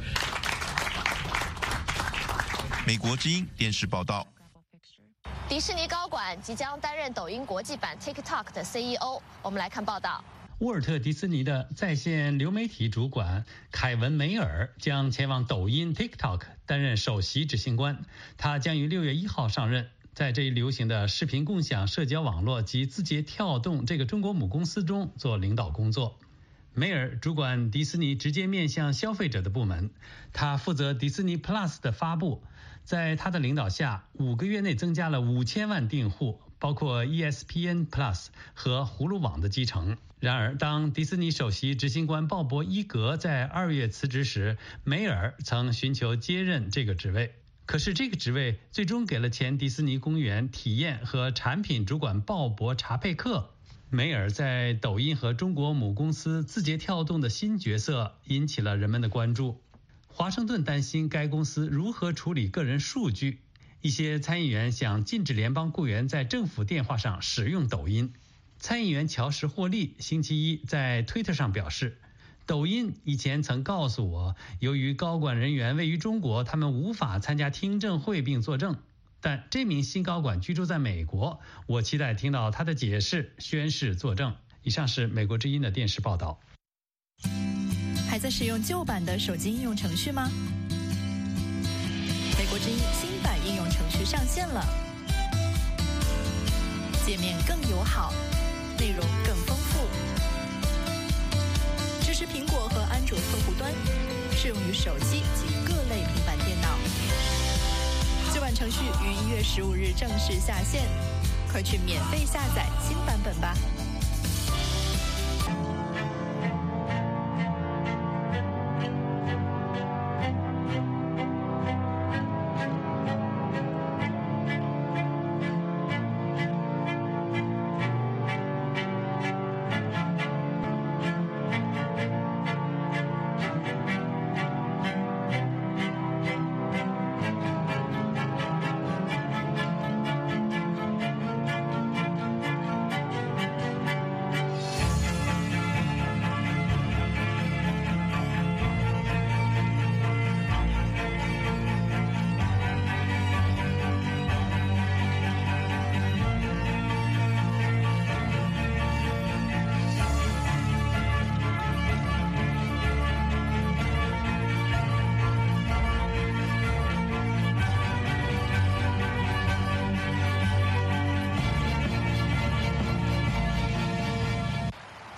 美国之音电视报道。 迪士尼高管即将担任抖音国际版 TikTok 的 C E O。我们来看报道。 沃尔特迪士尼的在线流媒体主管凯文梅尔将前往抖音 TikTok 担任首席执行官，他将于六月一号上任。在这一流行的视频共享社交网络及字节跳动这个中国母公司中做领导工作。梅尔主管迪士尼直接面向消费者的部门，他负责迪士尼 Plus 的发布，在他的领导下，五个月内增加了五千万订户，包括 E S P N Plus 和葫芦网的基程。然而，当迪士尼首席执行官鲍勃·伊格在二月辞职时，梅尔曾寻求接任这个职位。可是这个职位最终给了前迪士尼公园体验和产品主管鲍勃·查佩克。梅尔在抖音和中国母公司字节跳动的新角色引起了人们的关注。华盛顿担心该公司如何处理个人数据，一些参议员想禁止联邦雇员在政府电话上使用抖音。参议员乔什·霍利星期一在推特上表示，抖音以前曾告诉我，由于高管人员位于中国，他们无法参加听证会并作证。但这名新高管居住在美国，我期待听到他的解释、宣誓作证。以上是美国之音的电视报道。 还在使用旧版的手机应用程序吗？美国之音新版应用程序上线了，界面更友好，内容更丰富。支持苹果和安卓客户端，适用于手机及各类平板电脑。这款程序于一月十五日正式下线，快去免费下载新版本吧。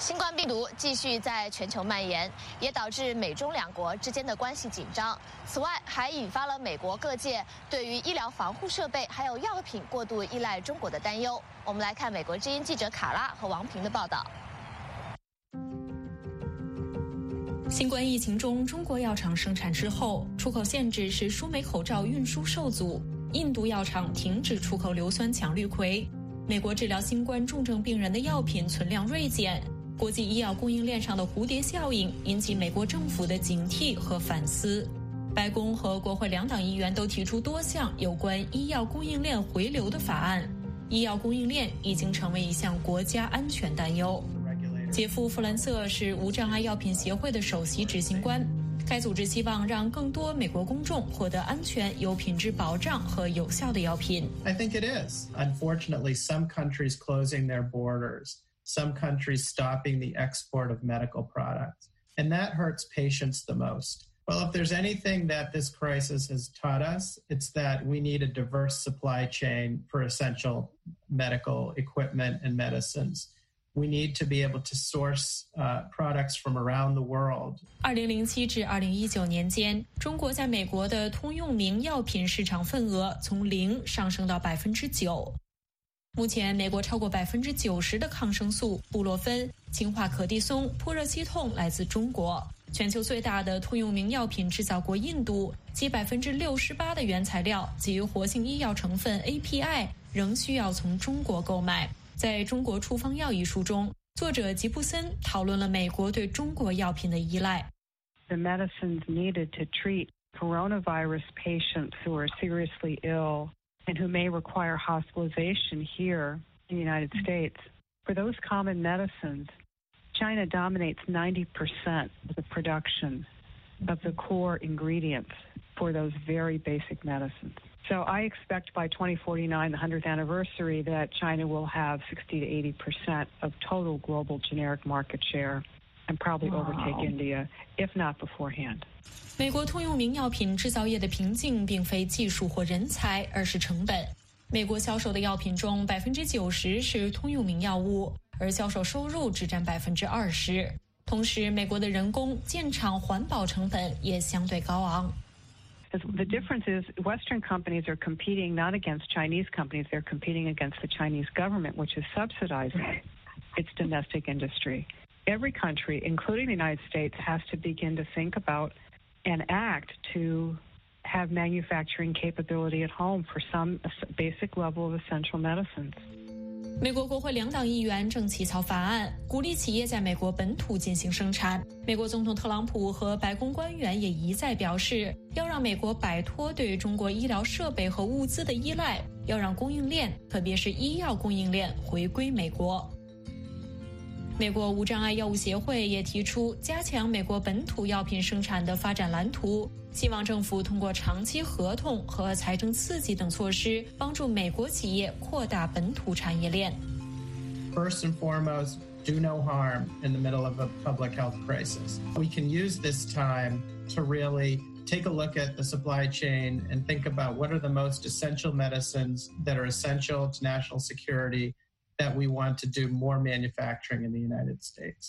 新冠病毒继续在全球蔓延，也导致美中两国之间的关系紧张。此外，还引发了美国各界对于医疗防护设备还有药品过度依赖中国的担忧。我们来看美国之音记者卡拉和王平的报道。 新冠疫情中，中国药厂生产之后，出口限制使输美口罩运输受阻。印度药厂停止出口硫酸羟氯喹。美国治疗新冠重症病人的药品存量锐减。国际医药供应链上的蝴蝶效应引起美国政府的警惕和反思。白宫和国会两党议员都提出多项有关医药供应链回流的法案。医药供应链已经成为一项国家安全担忧。杰夫·弗兰瑟是无障碍药品协会的首席执行官。该组织希望让更多美国公众获得安全、有品质保障和有效的药品。 I think it is. Unfortunately, some countries closing their borders, some countries stopping the export of medical products, and that hurts patients the most. Well, if there's anything that this crisis has taught us, it's that we need a diverse supply chain for essential medical equipment and medicines.We need to be able to source uh, products from around the world. 二零零七至二零一九年间，中国在美国的通用名药品市场份额从零上升到百分之九。目前，美国超过百分之九十的抗生素、布洛芬、氰化可地松、扑热息痛来自中国。全球最大的通用名药品制造国印度，其百分之六十八的原材料及活性医药成分 A P I 仍需要从中国购买。在中国处方药一书中，作者吉布森讨论了美国对中国药品的依赖。 The medicines needed to treat coronavirus patients who are seriously ill and who may require hospitalization here in the United States. For those common medicines, China dominates ninety percent of the production of the core ingredients for those very basic medicines.So I expect by twenty forty-nine, the one hundredth anniversary, that China will have sixty to eighty percent of total global generic market share and probably wow. overtake India, if not beforehand. 美国通用名药品制造业的瓶颈并非技术或人才，而是成本。美国销售的药品中，百分之九十是通用名药物，而销售收入只占百分之二十。同时，美国的人工、建厂、环保成本也相对高昂。 The difference is Western companies are competing not against Chinese companies, they're competing against the Chinese government, which is subsidizing its domestic industry. Every country, including the United States, has to begin to think about and act to have manufacturing capability at home for some basic level of essential medicines. 美国国会两党议员正起草法案，鼓励企业在美国本土进行生产。美国总统特朗普和白宫官员也一再表示，要让美国摆脱对中国医疗设备和物资的依赖，要让供应链，特别是医药供应链回归美国。美国无障碍药物协会也提出加强美国本土药品生产的发展蓝图，希望政府通过长期合同和财政刺激等措施，帮助美国企业扩大本土产业链。 First and foremost, do no harm in the middle of a public health crisis. We can use this time to really take a look at the supply chain and think about what are the most essential medicines that are essential to national security that we want to do more manufacturing in the United States.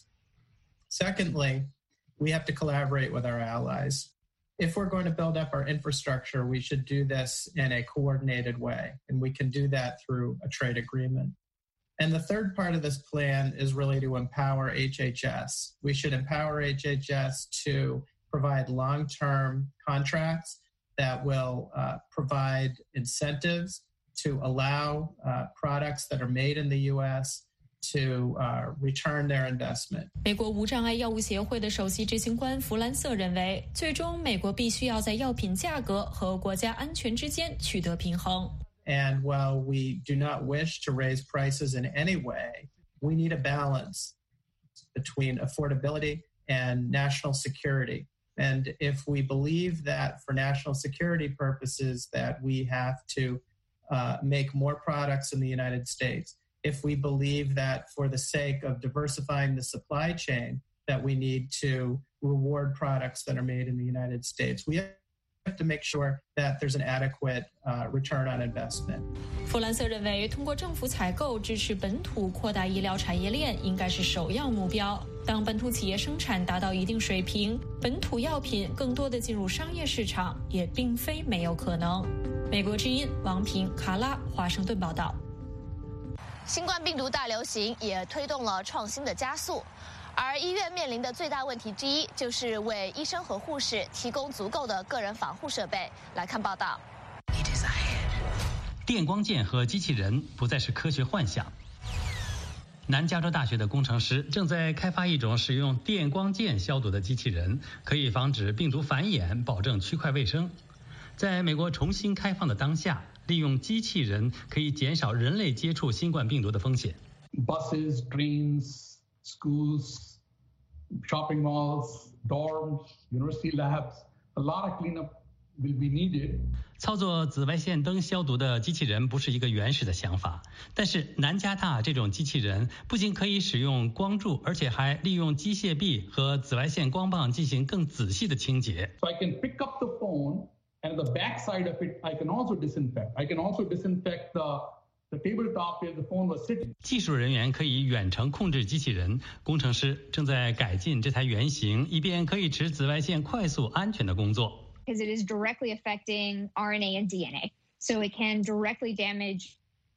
Secondly, we have to collaborate with our allies. If we're going to build up our infrastructure, we should do this in a coordinated way, and we can do that through a trade agreement. And the third part of this plan is really to empower H H S. We should empower H H S to provide long-term contracts that will uh, provide incentives to allow uh, products that are made in the U S to uh, return their investment. 美国无障碍药物协会的首席执行官弗兰瑟认为，最终美国必须要在药品价格和国家安全之间取得平衡。 And while we do not wish to raise prices in any way, we need a balance between affordability and national security. And if we believe that for national security purposes that we have to Uh, make more products in the United States, if we believe that for the sake of diversifying the supply chain that we need to reward products that are made in the United States, we have to make sure that there's an adequate uh, return on investment. 弗兰瑟认为，通过政府采购支持本土扩大医疗产业链应该是首要目标。当本土企业生产达到一定水平，本土药品更多的进入商业市场也并非没有可能。美国之音王平、卡拉，华盛顿报道。 新冠病毒大流行也推动了创新的加速。而医院面临的最大问题之一，就是为医生和护士提供足够的个人防护设备。来看报道。 电光剑和机器人不再是科学幻想。南加州大学的工程师正在开发一种使用电光剑消毒的机器人，可以防止病毒繁衍，保证区块卫生。在美国重新开放的当下，利用机器人可以减少人类接触新冠病毒的风险。 Buses, trains, schools, shopping malls, dorms, university labs, a lot of cleanup will be needed. 操作紫外线灯消毒的机器人不是一个原始的想法，但是南加大这种机器人不仅可以使用光柱，而且还利用机械臂和紫外线光棒进行更仔细的清洁。 So I can pick up the phone and the back side of it I can also disinfect. I can also disinfect the The tabletop where the phone was sitting. 技术人员可以远程控制机器人，工程师正在改进这台原型，以便可以持紫外线快速、安全的工作。 Because it is directly affecting R N A and D N A, so it can directly damage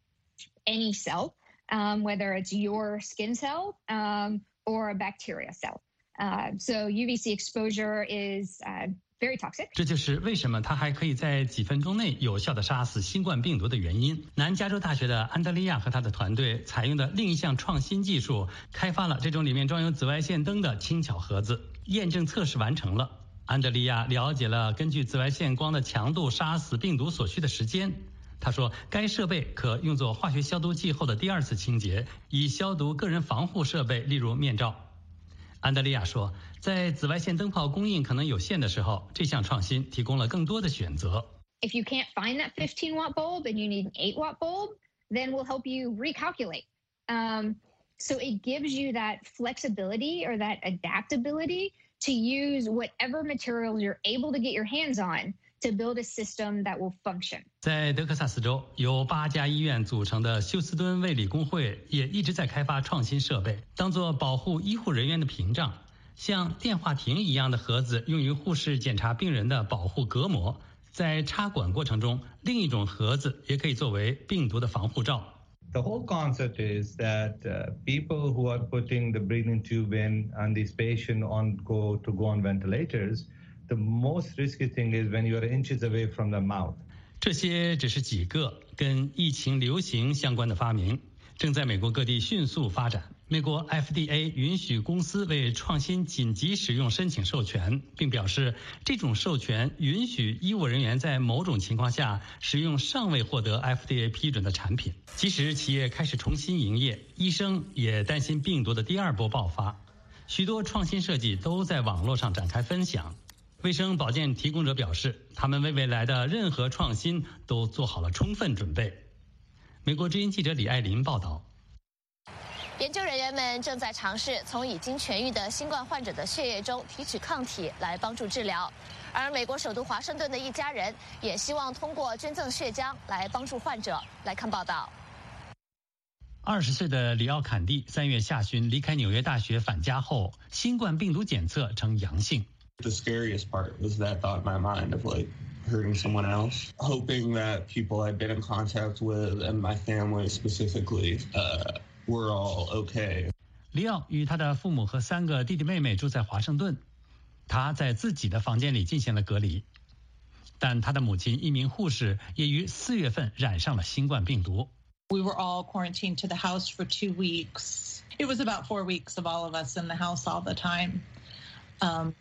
any cell, um, whether it's your skin cell um, or a bacteria cell. Uh, so U V C exposure is uh, very toxic. 这就是为什么它还可以在几分钟内有效地杀死新冠病毒的原因。南加州大学的安德利亚和他的团队采用的另一项创新技术，开发了这种里面装有紫外线灯的轻巧盒子。验证测试完成了，安德利亚了解了根据紫外线光的强度杀死病毒所需的时间。他说，该设备可用作化学消毒剂后的第二次清洁，以消毒个人防护设备，例如面罩。安德利亚说，在紫外线灯泡供应可能有限的时候，这项创新提供了更多的选择。 If you can't find that fifteen watt bulb and you need an eight watt bulb, then we'll help you recalculate. Um, so it gives you that flexibility or that adaptability to use whatever materials you're able to get your hands on to build a system that will function. 在德克萨斯州，由八家医院组成的休斯敦卫理公会也一直在开发创新设备，当作保护医护人员的屏障。像电话亭一样的盒子用于护士检查病人的保护隔膜，在插管过程中，另一种盒子也可以作为病毒的防护罩。 The whole concept is that uh, people who are putting the breathing tube in and these patients on go to go on ventilators, the most risky thing is when you are inches away from the mouth. 这些只是几个跟疫情流行相关的发明，正在美国各地迅速发展。美国 F D A 允许公司为创新紧急使用申请授权，并表示这种授权允许医务人员在某种情况下使用尚未获得 F D A 批准的产品。即使企业开始重新营业，医生也担心病毒的第二波爆发。许多创新设计都在网络上展开分享。卫生保健提供者表示，他们为未来的任何创新都做好了充分准备。美国之音记者李爱林报道。 研究人员们正在尝试从已经痊愈的新冠患者的血液中提取抗体来帮助治疗，而美国首都华盛顿的一家人也希望通过捐赠血浆来帮助患者。来看报道。 二十岁的里奥坎蒂三月下旬离开纽约大学返家后，新冠病毒检测呈阳性。 The scariest part was that thought in my mind of like hurting someone else, hoping that people I'd been in contact with and my family specifically, uh, were all okay. 里奥与他的父母和三个弟弟妹妹住在华盛顿，他在自己的房间里进行了隔离，但他的母亲一名护士也于四月份染上了新冠病毒。 We were all quarantined to the house for two weeks. It was about four weeks of all of us in the house all the time, um,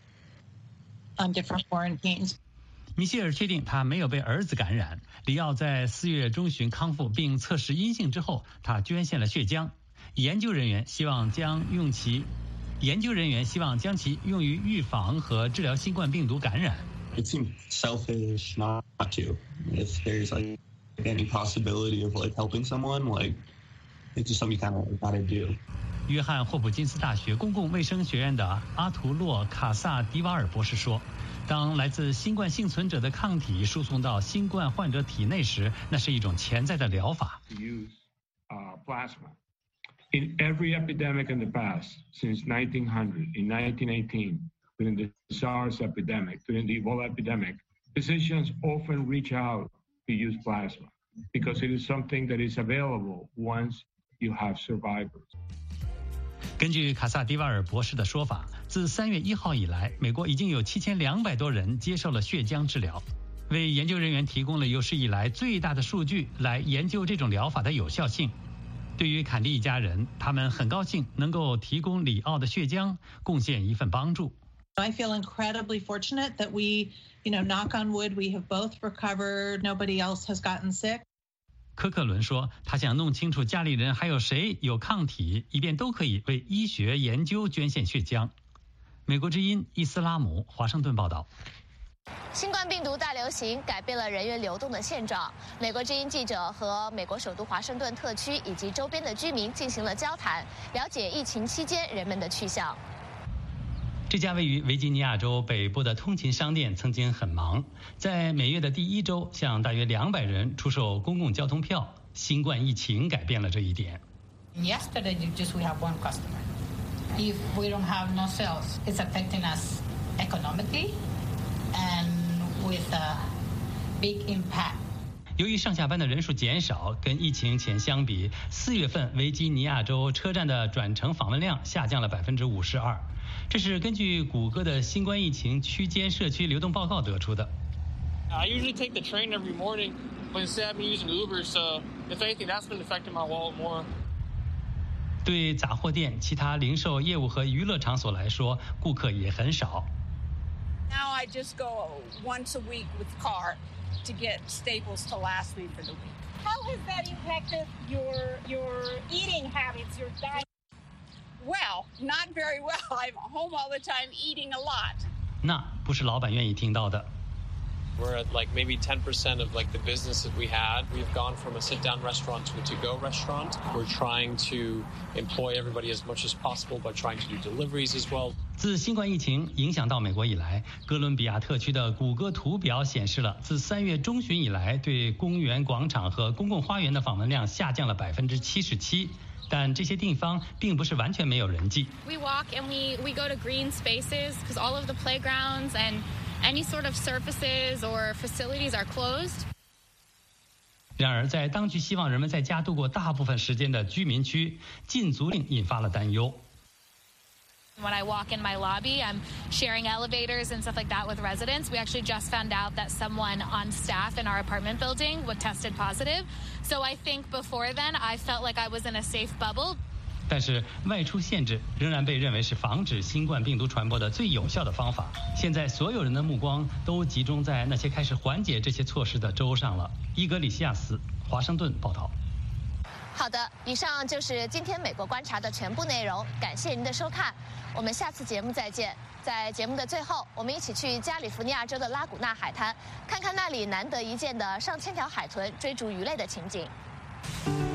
on different quarantines. 米歇尔确定他没有被儿子感染。里奥在四月中旬康复并测试阴性之后，他捐献了血浆。研究人员希望将用其研究人员希望将其用于预防和治疗新冠病毒感染。 It seems selfish not to. If there's like any possibility of like helping someone, like it's just something you kind of gotta do. 约翰霍普金斯大学公共卫生学院的阿图洛·卡萨迪瓦尔博士说，当来自新冠幸存者的抗体输送到新冠患者体内时，那是一种潜在的疗法。 Use uh, plasma in every epidemic in the past since nineteen hundred, in nineteen eighteen, during the SARS epidemic, during the Ebola epidemic, physicians often reach out to use plasma because it is something that is available once you have survivors. 根据卡萨迪瓦尔博士的说法，自三月一号以来，美国已经有七千两百多人接受了血浆治疗，为研究人员提供了有史以来最大的数据来研究这种疗法的有效性。对于坎利一家人，他们很高兴能够提供里奥的血浆，贡献一份帮助。 I feel incredibly fortunate that we, you know, knock on wood, we have both recovered. Nobody else has gotten sick. 科克伦说，他想弄清楚家里人还有谁有抗体，以便都可以为医学研究捐献血浆。美国之音伊斯拉姆华盛顿报道。 新冠病毒大流行改变了人员流动的现状。美国之音记者和美国首都华盛顿特区以及周边的居民进行了交谈，了解疫情期间人们的去向。 这家位于维吉尼亚州北部的通勤商店曾经很忙，在每月的第一周向大约两百人出售公共交通票。新冠疫情改变了这一点。 Yesterday, just we have one customer. If we don't have no sales, it's affecting us economically and with a big impact. 由于上下班的人数减少，跟疫情前相比，四月份维吉尼亚州车站的转乘访问量下降了百分之五十二。这是根据谷歌的新冠疫情区间社区流动报告得出的。 I usually take the train every morning, but instead I've been using Uber, so if anything, that's been affecting my wallet more. 对杂货店、其他零售业务和娱乐场所来说，顾客也很少。 Now I just go once a week with car to get staples to last me for the week. How has that impacted your your eating habits, your diet? Well, not very well. I'm home all the time eating a lot. 那不是老板愿意听到的。 We're at like maybe ten percent of like the business that we had. We've gone from a sit-down restaurant to a to-go restaurant. We're trying to employ everybody as much as possible by trying to do deliveries as well. 自新冠疫情影响到美国以来，哥伦比亚特区的谷歌图表显示了，自三月中旬以来，对公园、广场和公共花园的访问量下降了百分之七十七。但这些地方并不是完全没有人迹。 We walk and we we go to green spaces because all of the playgrounds and any sort of surfaces or facilities are closed. 然而，在当局希望人们在家度过大部分时间的居民区，禁足令引发了担忧。 When I walk in my lobby, I'm sharing elevators and stuff like that with residents. We actually just found out that someone on staff in our apartment building was tested positive. So I think before then, I felt like I was in a safe bubble. 但是外出限制仍然被认为是防止新冠病毒传播的最有效的方法。现在所有人的目光都集中在那些开始缓解这些措施的州上了。伊格里西亚斯，华盛顿报道。 好的，以上就是今天美国观察的全部内容，感谢您的收看，我们下次节目再见。在节目的最后，我们一起去加利福尼亚州的拉古纳海滩，看看那里难得一见的上千条海豚追逐鱼类的情景。